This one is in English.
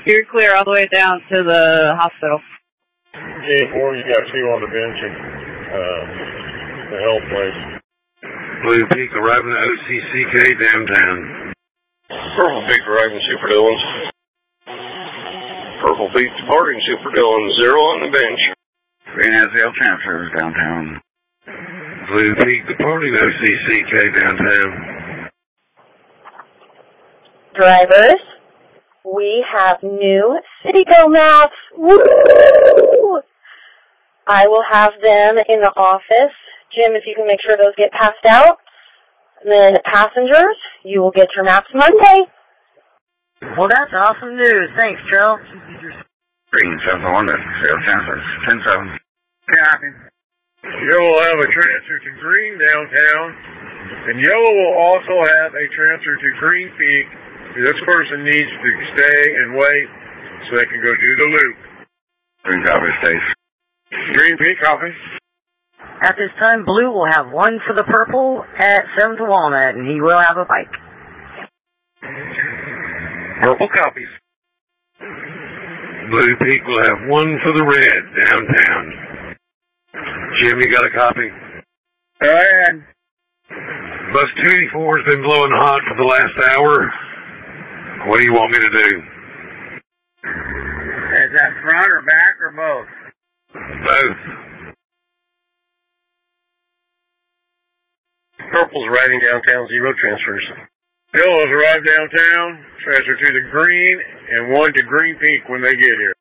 You're clear all the way down to the hospital. J4, you got 2 on the bench and the health place. Blue Peak arriving at OCCK downtown. Purple Peak arriving Super Dillons. Purple Peak departing Super Dillons, 0 on the bench. Green SL transfers downtown. Blue Peak departing OCCK downtown. Drivers, we have new CityGo maps. Woo! I will have them in the office. Jim, if you can make sure those get passed out. And then passengers, you will get your maps Monday. Well, that's awesome news. Thanks, Joe. Green 7-1, SL transfers 10-7. Copy. Yellow will have a transfer to Green downtown, and Yellow will also have a transfer to Green Peak. This person needs to stay and wait so they can go do the loop. Green copy, stays. Green Peak copy. At this time, Blue will have 1 for the purple at 7th Walnut, and he will have a bike. Purple copies. Blue Peak will have 1 for the red downtown. Jim, you got a copy? Go ahead. Bus 284 has been blowing hot for the last hour. What do you want me to do? Is that front or back or both? Both. Purple's riding downtown, 0 transfers. Yellow's arrived downtown, transfer to the Green, and 1 to Green Peak when they get here.